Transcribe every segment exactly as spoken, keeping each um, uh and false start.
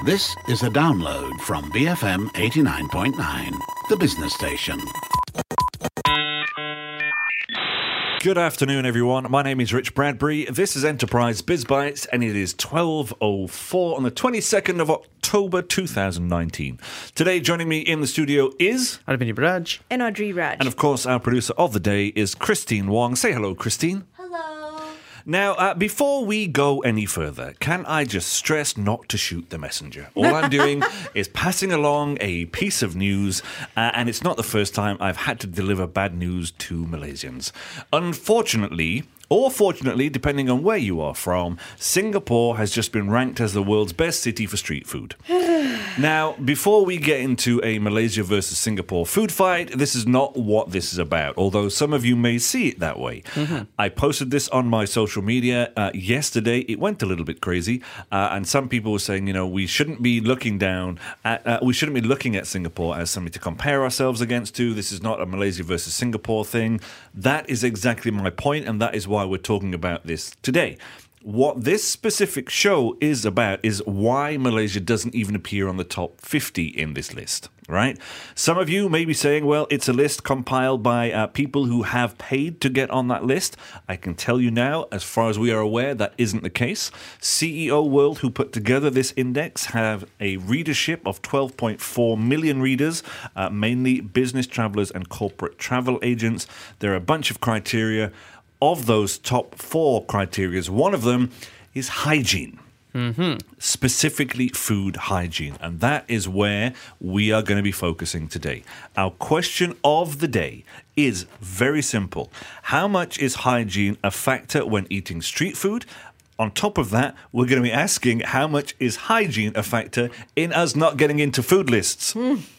This is a download from B F M eighty-nine point nine, the business station. Good afternoon, everyone. My name is Rich Bradbury. This is Enterprise Biz Bites, and it is twelve oh four on the twenty-second of October two thousand nineteen. Today, joining me in the studio is Arvind Raj and Audrey Raj. And of course, our producer of the day is Christine Wong. Say hello, Christine. Now, uh, before we go any further, can I just stress not to shoot the messenger? All I'm doing is passing along a piece of news, uh, and it's not the first time I've had to deliver bad news to Malaysians. Unfortunately, or fortunately, depending on where you are from, Singapore has just been ranked as the world's best city for street food. Now, before we get into a Malaysia versus Singapore food fight, this is not what this is about, although some of you may see it that way. Mm-hmm. I posted this on my social media uh, yesterday. It went a little bit crazy, uh, and some people were saying, you know, we shouldn't be looking down at, uh, we shouldn't be looking at Singapore as something to compare ourselves against to. This is not a Malaysia versus Singapore thing. That is exactly my point, and that is why we're talking about this today. What this specific show is about is why Malaysia doesn't even appear on the top fifty in this list, right? Some of you may be saying, well, it's a list compiled by uh, people who have paid to get on that list. I can tell you now, as far as we are aware, that isn't the case. C E O World, who put together this index, have a readership of twelve point four million readers, uh, mainly business travelers and corporate travel agents. There are a bunch of criteria. Of those top four criteria, one of them is hygiene, mm-hmm. specifically food hygiene. And that is where we are going to be focusing today. Our question of the day is very simple. How much is hygiene a factor when eating street food? On top of that, we're going to be asking how much is hygiene a factor in us not getting into food lists?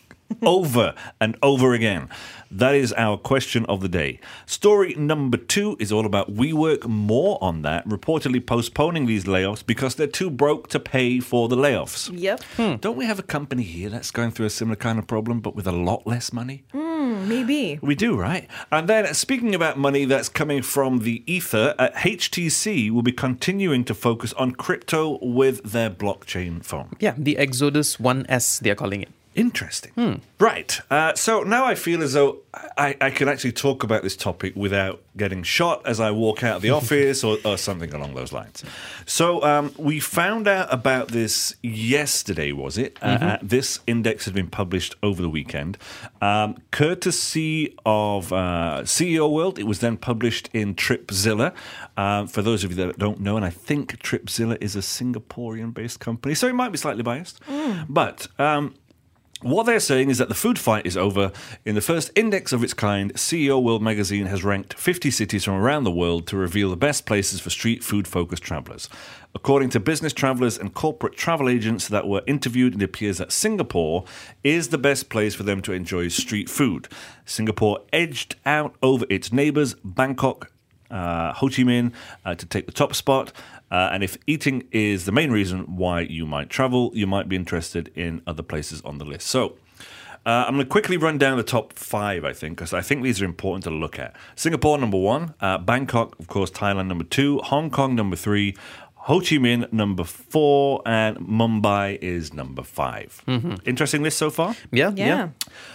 Over and over again. That is our question of the day. Story number two is all about WeWork. More on that, reportedly postponing these layoffs because they're too broke to pay for the layoffs. Yep. Hmm. Don't we have a company here that's going through a similar kind of problem, but with a lot less money? Mm, maybe. We do, right? And then, speaking about money that's coming from the ether, uh, H T C will be continuing to focus on crypto with their blockchain phone. Yeah, the Exodus one S, they're calling it. Interesting. Hmm. Right. Uh, so now I feel as though I, I can actually talk about this topic without getting shot as I walk out of the office or, or something along those lines. So um, we found out about this yesterday, was it? Mm-hmm. Uh, this index has been published over the weekend. Um, courtesy of uh, C E O World, it was then published in Tripzilla. Uh, for those of you that don't know, and I think Tripzilla is a Singaporean-based company, so it might be slightly biased. Mm. But... Um, What they're saying is that the food fight is over. In the first index of its kind, C E O World magazine has ranked fifty cities from around the world to reveal the best places for street food-focused travelers. According to business travelers and corporate travel agents that were interviewed, it appears that Singapore is the best place for them to enjoy street food. Singapore edged out over its neighbours, Bangkok, uh, Ho Chi Minh, uh, to take the top spot. Uh, and if eating is the main reason why you might travel, you might be interested in other places on the list. So uh, I'm going to quickly run down the top five, I think, because I think these are important to look at. Singapore, number one. Uh, Bangkok, of course, Thailand, number two. Hong Kong, number three. Ho Chi Minh, number four, and Mumbai is number five. Mm-hmm. Interesting list so far? Yeah, yeah. yeah.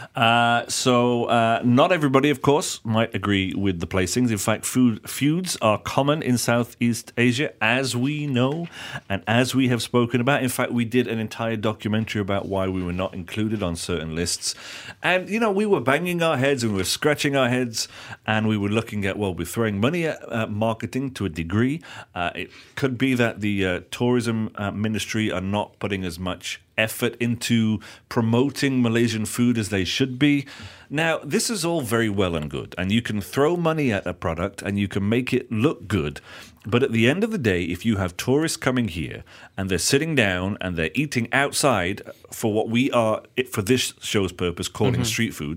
Uh, so uh, not everybody, of course, might agree with the placings. In fact, food feuds are common in Southeast Asia, as we know, and as we have spoken about. In fact, we did an entire documentary about why we were not included on certain lists. And, you know, we were banging our heads and we were scratching our heads, and we were looking at, well, we're throwing money at uh, marketing to a degree. Uh, it could be that the uh, tourism uh, ministry are not putting as much effort into promoting Malaysian food as they should be. Now, this is all very well and good, and you can throw money at a product and you can make it look good. But at the end of the day, if you have tourists coming here and they're sitting down and they're eating outside for what we are, for this show's purpose, calling mm-hmm. street food,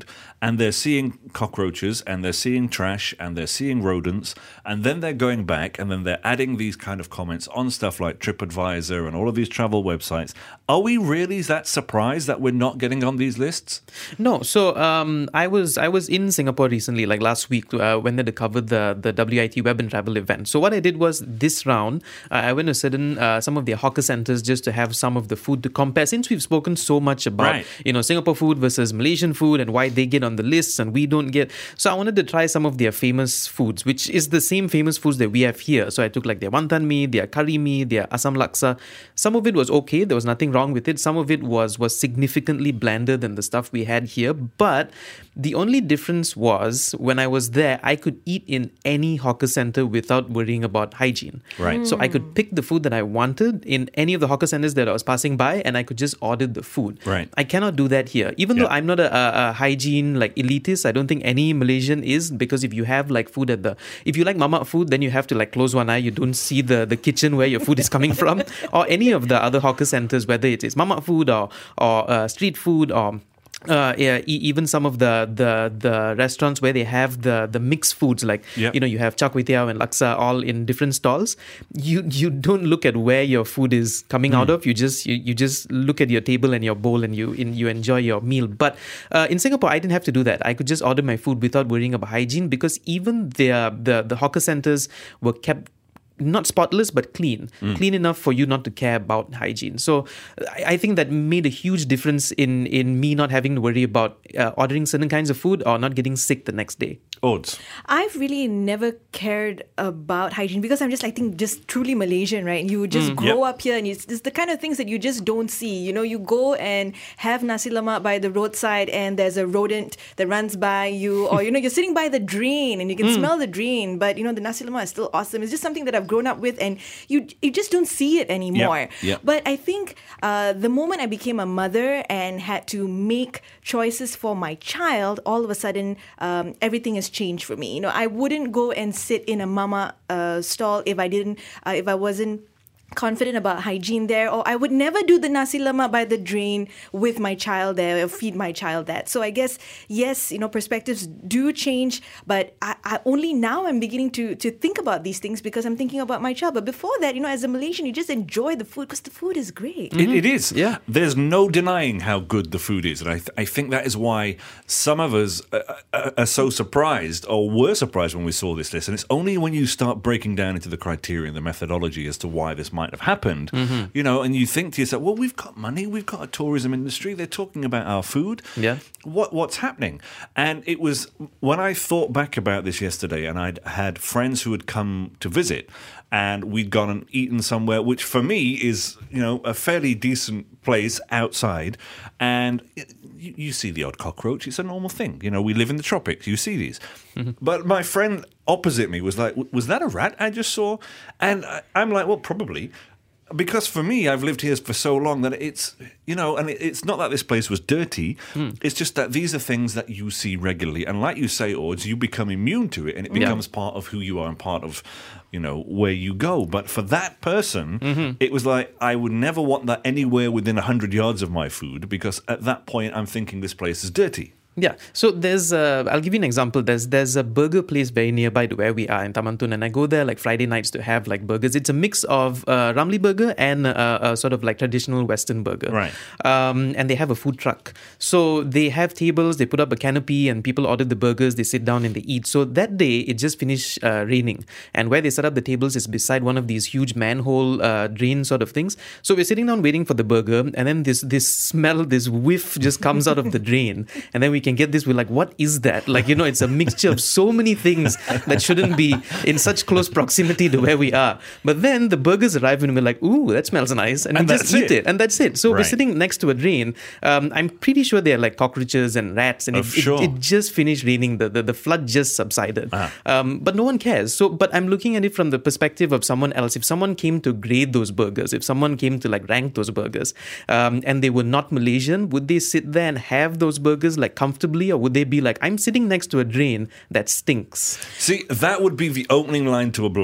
and they're seeing cockroaches and they're seeing trash and they're seeing rodents, and then they're going back and then they're adding these kind of comments on stuff like TripAdvisor and all of these travel websites. Are we really that surprised that we're not getting on these lists? No. So um, I was I was in Singapore recently, like last week, uh, when they covered the the W I T Web and Travel event. So what I did was this round, uh, I went to certain uh, some of their hawker centers just to have some of the food to compare. Since we've spoken so much about Right. you know Singapore food versus Malaysian food and why they get on the lists and we don't get. So I wanted to try some of their famous foods, which is the same famous foods that we have here. So I took like their wantan mee, their curry mee, their asam laksa. Some of it was okay. There was nothing wrong with it. Some of it was was significantly blander than the stuff we had here. But the only difference was when I was there, I could eat in any hawker center without worrying about hygiene. Right. So I could pick the food that I wanted in any of the hawker centers that I was passing by, and I could just order the food. Right. I cannot do that here. Even Yeah. though I'm not a, a, a hygiene like elitist, I don't think any Malaysian is, because if you have like food at the, if you like mamak food, then you have to like close one eye. You don't see the, the kitchen where your food is coming from, or any of the other hawker centers, whether it is mamak food or or uh, street food or. Uh, yeah, e- even some of the, the the restaurants where they have the the mixed foods, like Yep. you know you have char kway teow and laksa all in different stalls. You you don't look at where your food is coming out of. You just you, you just look at your table and your bowl and you in, you enjoy your meal. But uh, in Singapore, I didn't have to do that. I could just order my food without worrying about hygiene, because even their the the hawker centers were kept not spotless, but clean. Mm. Clean enough for you not to care about hygiene. So I, I think that made a huge difference in, in me not having to worry about uh, ordering certain kinds of food or not getting sick the next day. Odds. I've really never cared about hygiene because I'm just, I think, just truly Malaysian, right? You just grow Yep. up here and it's, it's the kind of things that you just don't see. You know, you go and have nasi lemak by the roadside and there's a rodent that runs by you, or, you know, you're sitting by the drain and you can smell the drain, but, you know, the nasi lemak is still awesome. It's just something that I've grown up with, and you you just don't see it anymore. Yep. But I think uh, the moment I became a mother and had to make choices for my child, all of a sudden um, everything has changed for me. You know, I wouldn't go and sit in a mama uh, stall if I didn't, uh, if I wasn't confident about hygiene there, or I would never do the nasi lemak by the drain with my child there or feed my child that. So I guess, yes, you know, perspectives do change, but I, I only now I'm beginning to to think about these things because I'm thinking about my child. But before that, you know, as a Malaysian, you just enjoy the food because the food is great. It, it is. Yeah. There's no denying how good the food is. And I, th- I think that is why some of us are, are, are so surprised, or were surprised when we saw this list. And it's only when you start breaking down into the criteria and the methodology as to why this might have happened, mm-hmm. you know, and you think to yourself, well, we've got money, we've got a tourism industry, they're talking about our food. Yeah. What What's happening? And it was when I thought back about this yesterday, and I'd had friends who had come to visit, and we'd gone and eaten somewhere, which for me is, you know, a fairly decent place outside, and you, you see the odd cockroach. It's a normal thing. You know, we live in the tropics. You see these. Mm-hmm. But my friend opposite me was like, was that a rat I just saw? And I, I'm like, well, probably. Because for me, I've lived here for so long that it's, you know, and it's not that this place was dirty. Mm. It's just that these are things that you see regularly. And like you say, Ords, you become immune to it and it becomes yeah. part of who you are and part of, you know, where you go. But for that person, mm-hmm. it was like, I would never want that anywhere within one hundred yards of my food, because at that point, I'm thinking this place is dirty. Yeah, so there's a, I'll give you an example. There's there's a burger place very nearby to where we are in Taman Tun, and I go there like Friday nights to have like burgers. It's a mix of uh, Ramly burger and uh, a sort of like traditional Western burger. Right. Um, and they have a food truck. So they have tables, they put up a canopy, and people order the burgers, they sit down and they eat. So that day, it just finished uh, raining. And where they set up the tables is beside one of these huge manhole uh, drain sort of things. So we're sitting down waiting for the burger, and then this this smell, this whiff just comes out of the drain. And then we can get this, we're like, what is that? Like, you know, it's a mixture of so many things that shouldn't be in such close proximity to where we are. But then the burgers arrive and we're like, ooh, that smells nice. And, and we just eat it. it. And that's it. So right. we're sitting next to a drain. Um, I'm pretty sure they're like cockroaches and rats. And oh, it, sure. it, it just finished raining. The, the, the flood just subsided. Ah. Um, but no one cares. So, but I'm looking at it from the perspective of someone else. If someone came to grade those burgers, if someone came to like rank those burgers, um, and they were not Malaysian, would they sit there and have those burgers like comfortably, or would they be like, I'm sitting next to a drain that stinks? See, that would be the opening line to a blog.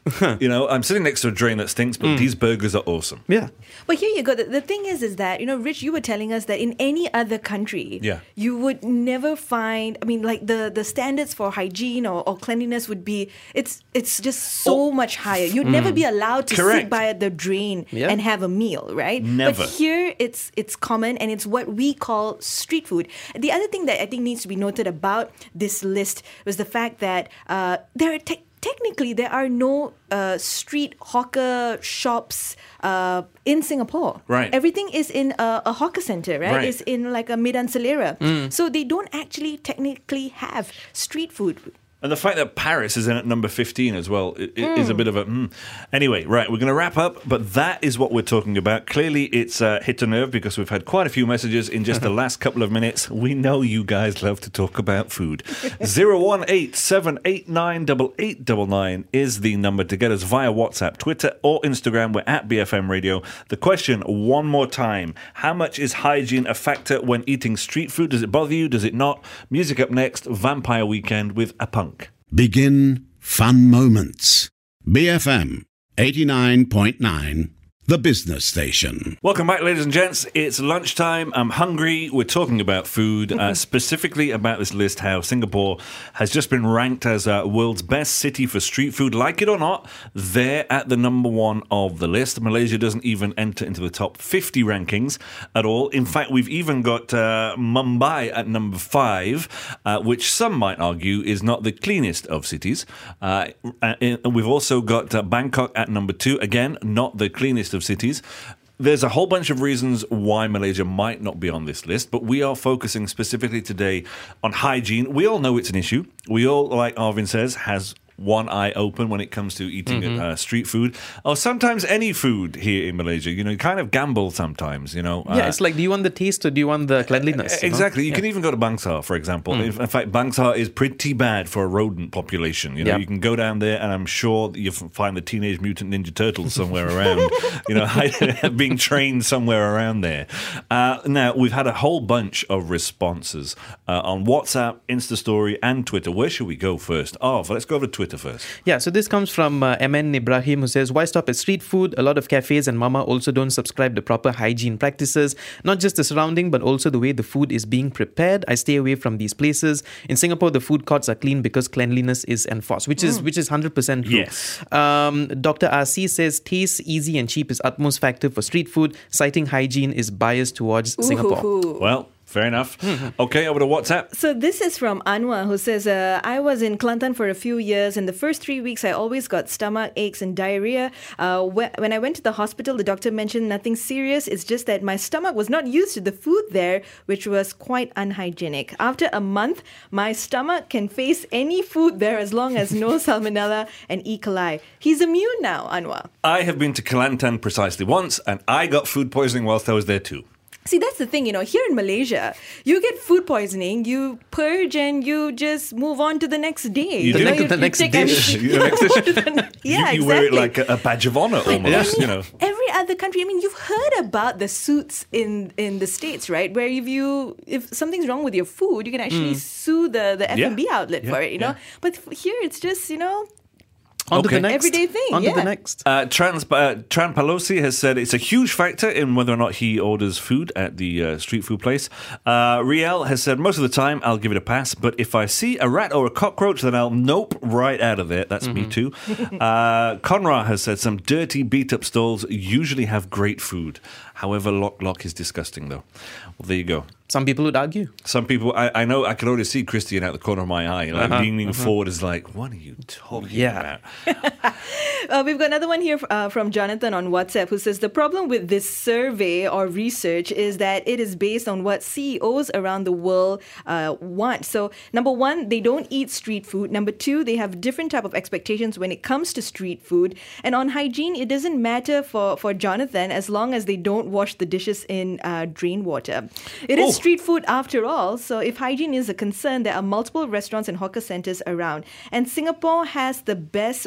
You know, I'm sitting next to a drain that stinks, but these burgers are awesome. Yeah. But here you go. The, the thing is, is that, you know, Rich, you were telling us that in any other country, Yeah. you would never find, I mean, like the, the standards for hygiene or, or cleanliness would be, it's it's just so Oh. much higher. You'd never be allowed to Correct. sit by the drain Yeah. and have a meal, right? Never. But here it's it's common and it's what we call street food. The other thing that I think needs to be noted about this list was the fact that uh, there are te- technically there are no uh, street hawker shops uh, in Singapore. Right. Everything is in a, a hawker center, right? Right. It's in like a Medan Selera. So they don't actually technically have street food. And the fact that Paris is in at number fifteen as well i- i- is a bit of a... Mm. Anyway, right, we're going to wrap up, but that is what we're talking about. Clearly, it's uh, hit a nerve because we've had quite a few messages in just the last couple of minutes. We know you guys love to talk about food. zero one eight seven eight nine eight eight nine nine is the number to get us via WhatsApp, Twitter or Instagram. We're at B F M Radio. The question, one more time. How much is hygiene a factor when eating street food? Does it bother you? Does it not? Music up next, Vampire Weekend with A Punk. Begin fun moments. B F M eighty-nine point nine, the business station. Welcome back, ladies and gents. It's lunchtime. I'm hungry. We're talking about food, uh, specifically about this list, how Singapore has just been ranked as uh, world's best city for street food. Like it or not, they're at the number one of the list. Malaysia doesn't even enter into the top fifty rankings at all. In fact, we've even got uh, Mumbai at number five, uh, which some might argue is not the cleanest of cities. Uh, and we've also got uh, Bangkok at number two. Again, not the cleanest of cities. There's a whole bunch of reasons why Malaysia might not be on this list, but we are focusing specifically today on hygiene. We all know it's an issue. We all, like Arvin says, has one eye open when it comes to eating Mm-hmm. uh, street food or sometimes any food here in Malaysia. You know, you kind of gamble sometimes, you know. Yeah, Uh, it's like, do you want the taste or do you want the cleanliness? you know? Exactly. You Yeah. can even go to Bangsar, for example. Mm. If, in fact, Bangsar is pretty bad for a rodent population. You know, Yeah. you can go down there, and I'm sure that you'll find the Teenage Mutant Ninja Turtles somewhere around. You know, being trained somewhere around there. Uh, now, we've had a whole bunch of responses uh, on WhatsApp, Insta Story, and Twitter. Where should we go first? Oh, let's go to Twitter first. Yeah, so this comes from uh, M N Ibrahim, who says, why stop at street food? A lot of cafes and mama also don't subscribe to proper hygiene practices, not just the surrounding, but also the way the food is being prepared. I stay away from these places. In Singapore, the food courts are clean because cleanliness is enforced, which is which is one hundred percent true. Yes. Um, Doctor R C says, taste, easy and cheap is utmost factor for street food. Citing hygiene is biased towards Singapore. Ooh. Well, fair enough. Okay, over to WhatsApp. So this is from Anwar, who says, uh, I was in Kelantan for a few years. In the first three weeks, I always got stomach aches and diarrhea. Uh, wh- when I went to the hospital, the doctor mentioned nothing serious. It's just that my stomach was not used to the food there, which was quite unhygienic. After a month, my stomach can face any food there as long as no salmonella and E. coli. He's immune now, Anwar. I have been to Kelantan precisely once, and I got food poisoning whilst I was there too. See, that's the thing, you know, here in Malaysia, you get food poisoning, you purge and you just move on to the next day. You The do. next- you, the you next take dish. everything- The next dish. to the ne- yeah, you, you exactly. wear it like a, a badge of honor almost, you know. Every other country, I mean, you've heard about the suits in, in the States, right? Where if you if something's wrong with your food, you can actually sue the, the F and B Yeah. outlet Yeah, for it, you know? yeah. But f- here it's just, you know, On to Okay. the next. Everyday thing, On to yeah. the next. Uh, Trans uh, Tran Pelosi has said it's a huge factor in whether or not he orders food at the uh, street food place. Uh, Riel has said most of the time I'll give it a pass, but if I see a rat or a cockroach, then I'll nope right out of there. That's me too. Uh, Conrad has said some dirty, beat up stalls usually have great food. However, Lock Lock is disgusting though. Well, there you go. Some people would argue. Some people, I, I know, I can already see Christian out the corner of my eye, like Uh-huh, leaning forward, is like, "What are you talking Yeah. about?" Uh, we've got another one here uh, from Jonathan on WhatsApp who says the problem with this survey or research is that it is based on what C E Os around the world uh, want. So number one, they don't eat street food. Number two, they have different type of expectations when it comes to street food. And on hygiene, it doesn't matter for, for Jonathan as long as they don't wash the dishes in uh, drain water. It is Oh. street food after all. So if hygiene is a concern, there are multiple restaurants and hawker centers around. And Singapore has the best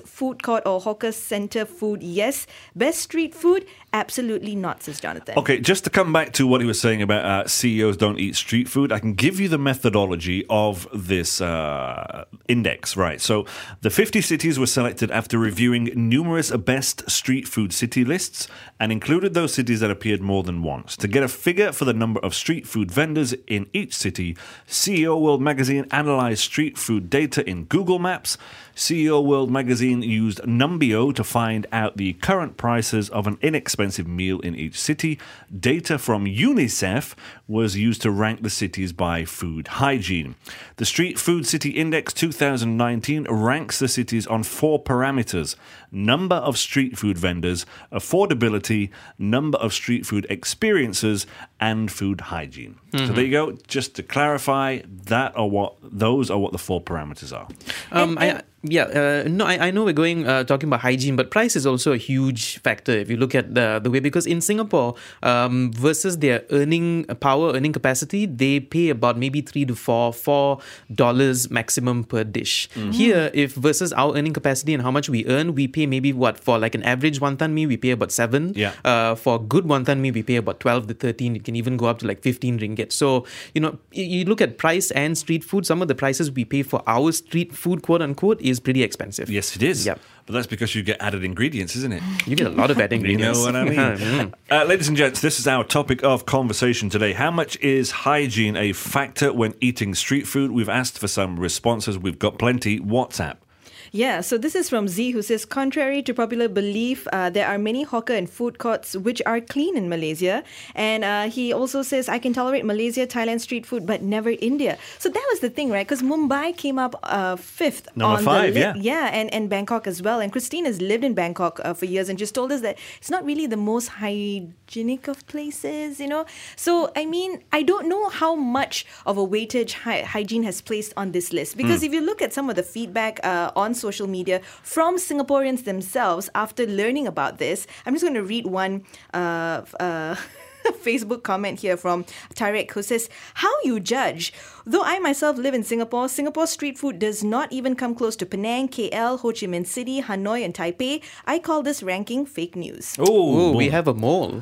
food court or hawker center food, yes. Best street food, absolutely not, says Jonathan. Okay, just to come back to what he was saying about uh, C E Os don't eat street food, I can give you the methodology of this uh, index, right? So the fifty cities were selected after reviewing numerous best street food city lists and included those cities that appeared more than once. To get a figure for the number of street food vendors in each city, C E O World Magazine analyzed street food data in Google Maps. C E O World Magazine used Numbeo to find out the current prices of an inexpensive meal in each city. Data from UNICEF was used to rank the cities by food hygiene. The Street Food City Index twenty nineteen ranks the cities on four parameters: number of street food vendors, affordability, number of street food experiences, and food hygiene. Mm-hmm. So there you go. Just to clarify, that are what those are what the four parameters are. Um, I, yeah, uh, no, I, I know we're going uh, talking about hygiene, but price is also a huge factor if you look at the the way, because in Singapore um, versus their earning power, earning capacity, they pay about maybe three to four, four dollars maximum per dish. Mm-hmm. Here, if versus our earning capacity and how much we earn, we pay maybe what for like an average wonton mee, we pay about seven. Yeah. Uh, for good wonton mee, we pay about twelve to thirteen. It can even go up to like fifteen ringgit. So you know, you look at price and street food. Some of the prices we pay for our street food, quote unquote, is pretty expensive. Yes, it is. Yeah. But that's because you get added ingredients, isn't it? You get a lot of added ingredients. You know what I mean? uh, ladies and gents, this is our topic of conversation today. How much is hygiene a factor when eating street food? We've asked for some responses. We've got plenty. WhatsApp. Yeah, so this is from Z, who says, contrary to popular belief, uh, there are many hawker and food courts which are clean in Malaysia. And uh, he also says, I can tolerate Malaysia, Thailand street food, but never India. So that was the thing, right? Because Mumbai came up uh, fifth Number on five, the yeah. Yeah, and, and Bangkok as well. And Christine has lived in Bangkok uh, for years and just told us that it's not really the most hygienic of places, you know? So, I mean, I don't know how much of a weightage hy- hygiene has placed on this list. Because mm. if you look at some of the feedback uh, on social media from Singaporeans themselves after learning about this. I'm just going to read one uh, uh, Facebook comment here from Tarek, who says, how you judge? Though I myself live in Singapore, Singapore street food does not even come close to Penang, K L, Ho Chi Minh City, Hanoi and Taipei. I call this ranking fake news. Oh, we have a mole.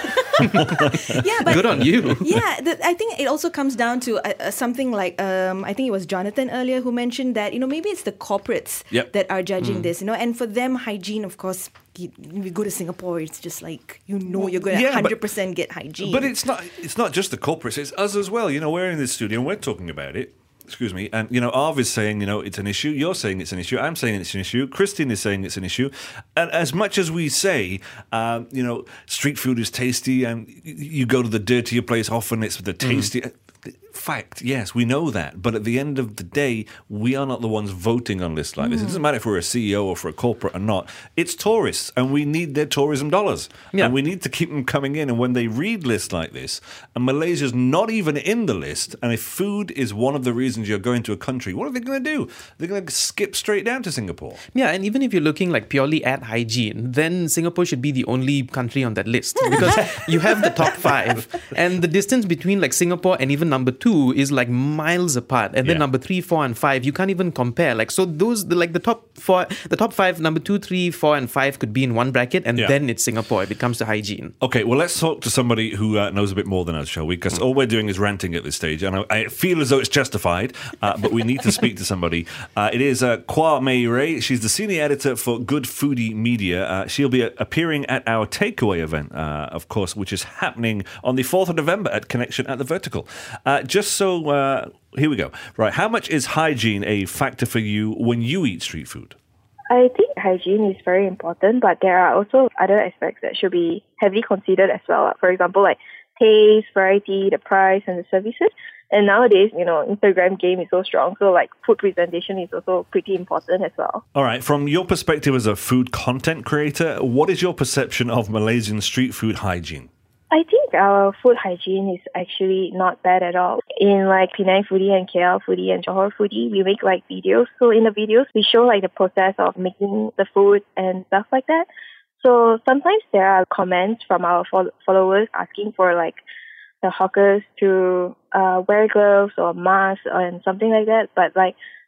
Yeah, but good on you. Yeah, the, I think it also comes down to uh, uh, something like um, I think it was Jonathan earlier who mentioned that, you know, maybe it's the corporates yep. that are judging mm. this, you know, and for them hygiene, of course, you, we go to Singapore, it's just like, you know, you're going to yeah, one hundred percent get hygiene. But it's not it's not just the corporates, it's us as well. You know, we're in this studio and we're talking about it. Excuse me. And, you know, Arv is saying, you know, it's an issue. You're saying it's an issue. I'm saying it's an issue. Christine is saying it's an issue. And as much as we say, um, you know, street food is tasty and you go to the dirtier place, often it's the tasty... Mm. Fact, yes, we know that. But at the end of the day, we are not the ones voting on lists like mm. this. It doesn't matter if we're a C E O or for a corporate or not. It's tourists, and we need their tourism dollars. Yeah. And we need to keep them coming in. And when they read lists like this, and Malaysia's not even in the list, and if food is one of the reasons you're going to a country, what are they going to do? They're going to skip straight down to Singapore. Yeah, and even if you're looking like purely at hygiene, then Singapore should be the only country on that list. Because you have the top five, and the distance between like Singapore and even number two is like miles apart, and then yeah. number three, four, and five you can't even compare. Like so, those the, like the top four, the top five, number two, three, four, and five could be in one bracket, and yeah. then it's Singapore if it comes to hygiene. Okay, well, let's talk to somebody who uh, knows a bit more than us, shall we? Because all we're doing is ranting at this stage, and I, I feel as though it's justified, uh, but we need to speak to somebody. Uh, it is uh, Kwa Mei Ray. She's the senior editor for Good Foodie Media. Uh, she'll be uh, appearing at our takeaway event, uh, of course, which is happening on the fourth of November at Connection at the Vertical. Uh, just so, uh, here we go. Right, how much is hygiene a factor for you when you eat street food? I think hygiene is very important, but there are also other aspects that should be heavily considered as well. For example, like taste, variety, the price, and the services. And nowadays, you know, Instagram game is so strong, so like food presentation is also pretty important as well. All right, from your perspective as a food content creator, what is your perception of Malaysian street food hygiene? I think our food hygiene is actually not bad at all. In like Penang Foodie and K L Foodie and Johor Foodie, we make like videos. So in the videos, we show like the process of making the food and stuff like that. So sometimes there are comments from our followers asking for like the hawkers to uh, wear gloves or masks and something like that. But like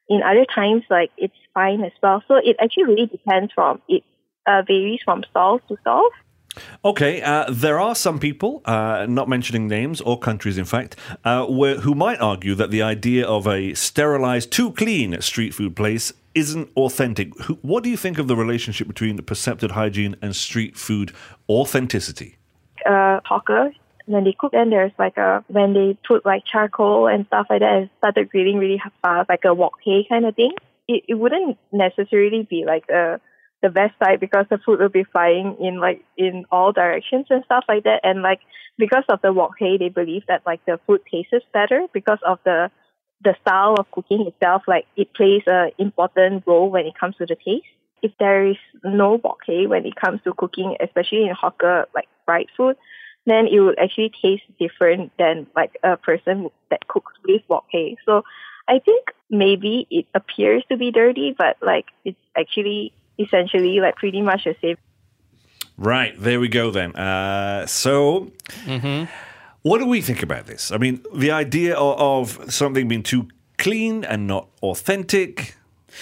in other times, like it's fine as well. So it actually really depends from it uh, varies from stall to stall. Okay, uh, there are some people, uh, not mentioning names or countries, in fact, uh, where, who might argue that the idea of a sterilized, too clean street food place isn't authentic. Who, what do you think of the relationship between the percepted hygiene and street food authenticity? Uh, hawker, when they cook, then there's like a, when they put like charcoal and stuff like that and started grilling really fast, like a wok hei kind of thing, it, it wouldn't necessarily be like a the best side because the food will be flying in like in all directions and stuff like that. And like because of the wok hei, they believe that like the food tastes better because of the the style of cooking itself. Like it plays an important role when it comes to the taste. If there is no wok hei when it comes to cooking, especially in hawker like fried food, then it would actually taste different than like a person that cooks with wok hei. So I think maybe it appears to be dirty, but like it's actually essentially like pretty much the same. Right, there we go then. Uh, so, mm-hmm. What do we think about this? I mean, the idea of, of something being too clean and not authentic.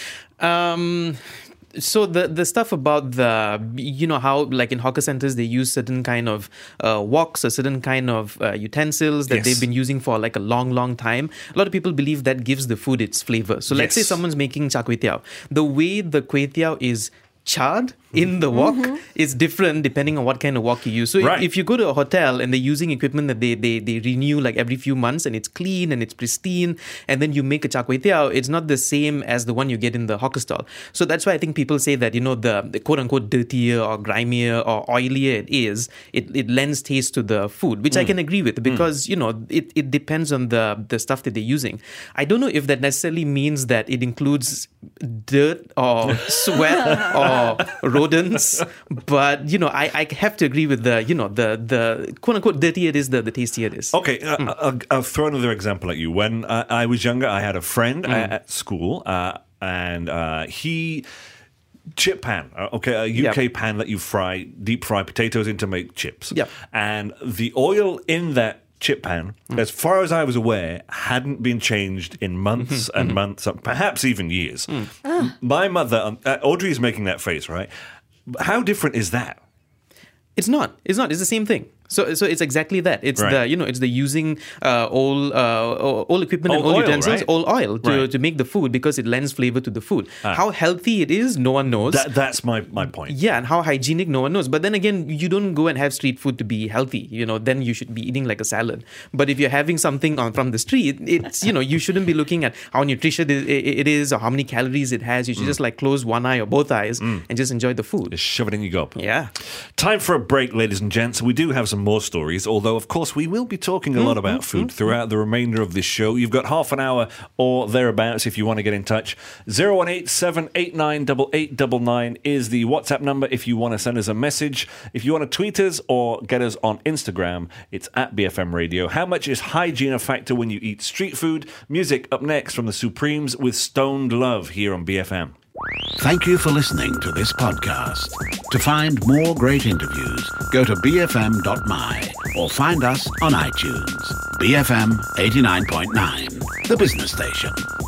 Um... So the the stuff about the, you know, how like in hawker centers they use certain kind of uh, woks or certain kind of uh, utensils that yes. they've been using for like a long, long time. A lot of people believe that gives the food its flavor. So let's yes. say someone's making char kway teow. The way the kway teow is charred in the wok mm-hmm. is different depending on what kind of wok you use. So right. if, if you go to a hotel and they're using equipment that they, they they renew like every few months and it's clean and it's pristine, and then you make a char kway teow, it's not the same as the one you get in the hawker stall. So that's why I think people say that, you know, the, the quote-unquote dirtier or grimier or oilier it is, it, it lends taste to the food, which mm. I can agree with because, mm. you know, it, it depends on the, the stuff that they're using. I don't know if that necessarily means that it includes dirt or sweat or rodents, but you know, I, I have to agree with the, you know, the the quote unquote dirtier it is, the, the tastier it is. Okay, uh, mm. I'll, I'll throw another example at you. When uh, I was younger, I had a friend mm. at school, uh, and uh, he chip pan, uh, okay, a U K yep. pan that you fry, deep fry potatoes in to make chips. Yep. And the oil in that chip pan, mm. as far as I was aware, hadn't been changed in months mm-hmm, and mm-hmm. months, perhaps even years. Mm. Ah. My mother, um, uh, Audrey is making that face, right? How different is that? It's not. It's not. It's the same thing. So, so it's exactly that. It's right. the, you know, it's the using uh, old, uh, old equipment old and old oil, utensils, right? old oil to, right. to make the food because it lends flavor to the food. Ah. How healthy it is, no one knows. That, that's my, my point. Yeah, and how hygienic, no one knows. But then again, you don't go and have street food to be healthy. You know, then you should be eating like a salad. But if you're having something on from the street, it's, you know, you shouldn't be looking at how nutritious it is or how many calories it has. You should mm. just like close one eye or both eyes mm. and just enjoy the food. Just shove it in your gob. Yeah. Time for a break, ladies and gents. We do have some more stories, although, of course, we will be talking a lot about food throughout the remainder of this show. You've got half an hour or thereabouts if you want to get in touch. zero one eight seven eight nine eight eight nine nine is the WhatsApp number if you want to send us a message. If you want to tweet us or get us on Instagram, it's at B F M Radio. How much is hygiene a factor when you eat street food? Music up next from the Supremes with Stoned Love here on B F M. Thank you for listening to this podcast. To find more great interviews, go to b f m dot m y or find us on iTunes. B F M eighty-nine point nine, the business station.